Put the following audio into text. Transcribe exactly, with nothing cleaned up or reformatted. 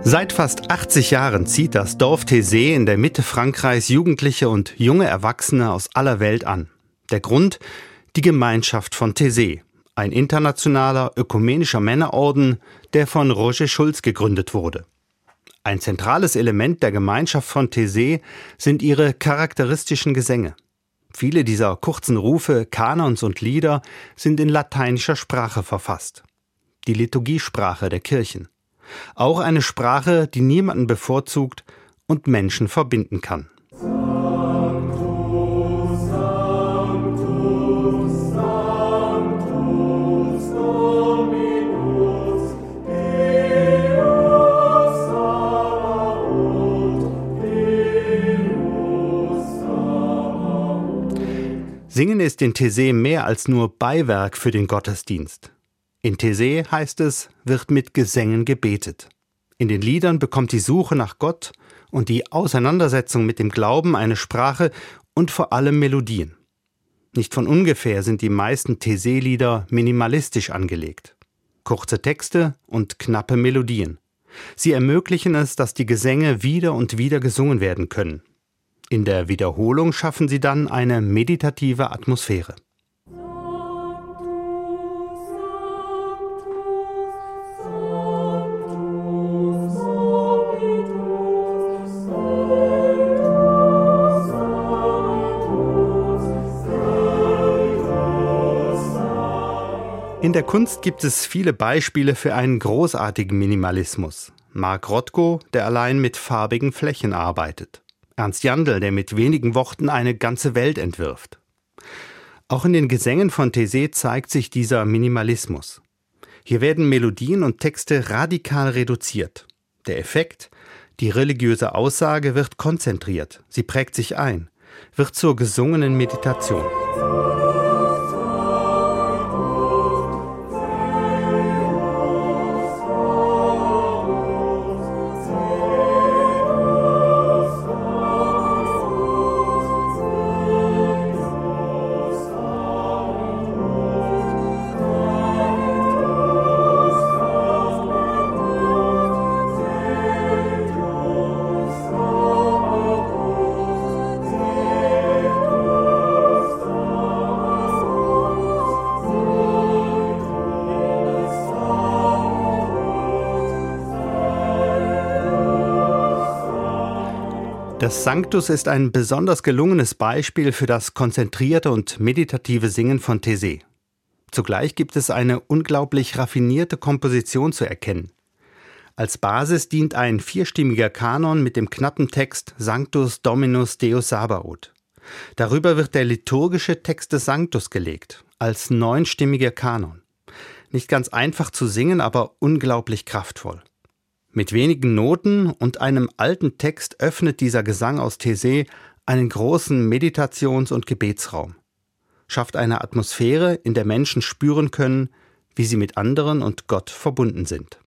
Seit fast achtzig Jahren zieht das Dorf Taizé in der Mitte Frankreichs Jugendliche und junge Erwachsene aus aller Welt an. Der Grund? Die Gemeinschaft von Taizé, ein internationaler ökumenischer Männerorden, der von Roger Schulz gegründet wurde. Ein zentrales Element der Gemeinschaft von Taizé sind ihre charakteristischen Gesänge. Viele dieser kurzen Rufe, Kanons und Lieder sind in lateinischer Sprache verfasst. Die Liturgiesprache der Kirchen. Auch eine Sprache, die niemanden bevorzugt und Menschen verbinden kann. Singen ist in Taizé mehr als nur Beiwerk für den Gottesdienst. In Taizé, heißt es, wird mit Gesängen gebetet. In den Liedern bekommt die Suche nach Gott und die Auseinandersetzung mit dem Glauben eine Sprache und vor allem Melodien. Nicht von ungefähr sind die meisten Taizé-Lieder minimalistisch angelegt. Kurze Texte und knappe Melodien. Sie ermöglichen es, dass die Gesänge wieder und wieder gesungen werden können. In der Wiederholung schaffen sie dann eine meditative Atmosphäre. In der Kunst gibt es viele Beispiele für einen großartigen Minimalismus. Mark Rothko, der allein mit farbigen Flächen arbeitet. Ernst Jandl, der mit wenigen Worten eine ganze Welt entwirft. Auch in den Gesängen von Taizé zeigt sich dieser Minimalismus. Hier werden Melodien und Texte radikal reduziert. Der Effekt? Die religiöse Aussage wird konzentriert, sie prägt sich ein, wird zur gesungenen Meditation. Das Sanctus ist ein besonders gelungenes Beispiel für das konzentrierte und meditative Singen von Taizé. Zugleich gibt es eine unglaublich raffinierte Komposition zu erkennen. Als Basis dient ein vierstimmiger Kanon mit dem knappen Text Sanctus Dominus Deus Sabaoth. Darüber wird der liturgische Text des Sanctus gelegt, als neunstimmiger Kanon. Nicht ganz einfach zu singen, aber unglaublich kraftvoll. Mit wenigen Noten und einem alten Text öffnet dieser Gesang aus Taizé einen großen Meditations- und Gebetsraum. Schafft eine Atmosphäre, in der Menschen spüren können, wie sie mit anderen und Gott verbunden sind.